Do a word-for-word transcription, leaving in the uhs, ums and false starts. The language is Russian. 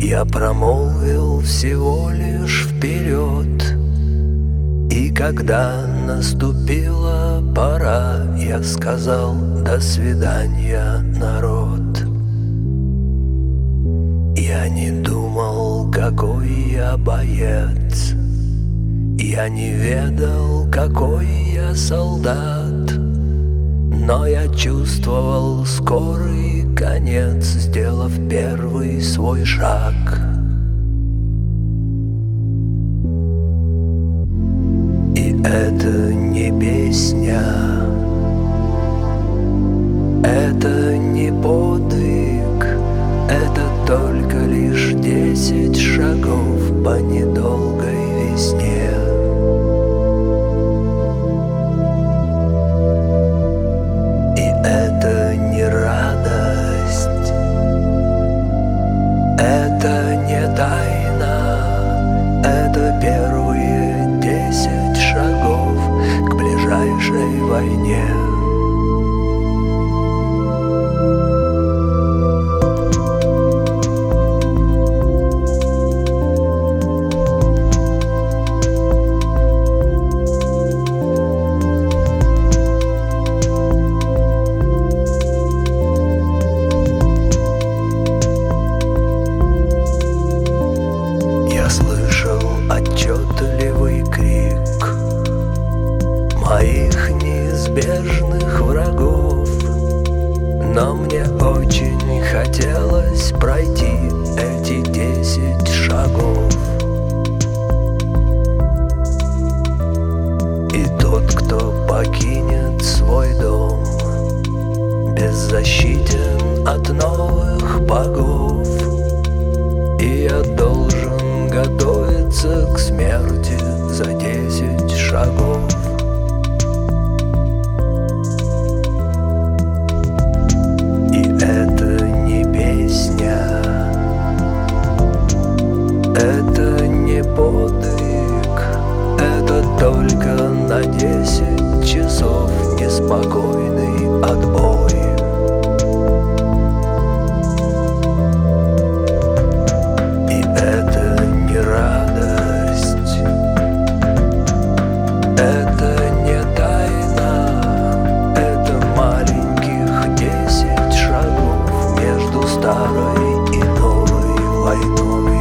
Я промолвил всего лишь вперед, и когда наступила пора, я сказал: до свидания, народ. Я не думал, какой я боец, я не ведал, какой я солдат, но я чувствовал скорый конец, сделав первый свой шаг. И это не песня, это не подвиг, это только лишь десять шагов по недолгой весне. И это не радость, это не тайна, это первые десять шагов к ближайшей войне. Отчетливый крик моих неизбежных врагов, но мне очень хотелось пройти эти десять шагов. И тот, кто покинет свой дом, беззащитен от новых богов, и я должен готовиться к смерти за десять шагов. И это не песня, это не подвиг, это только на десять часов неспокойный отбой. Это не тайна, это маленьких десять шагов между старой и новой войной.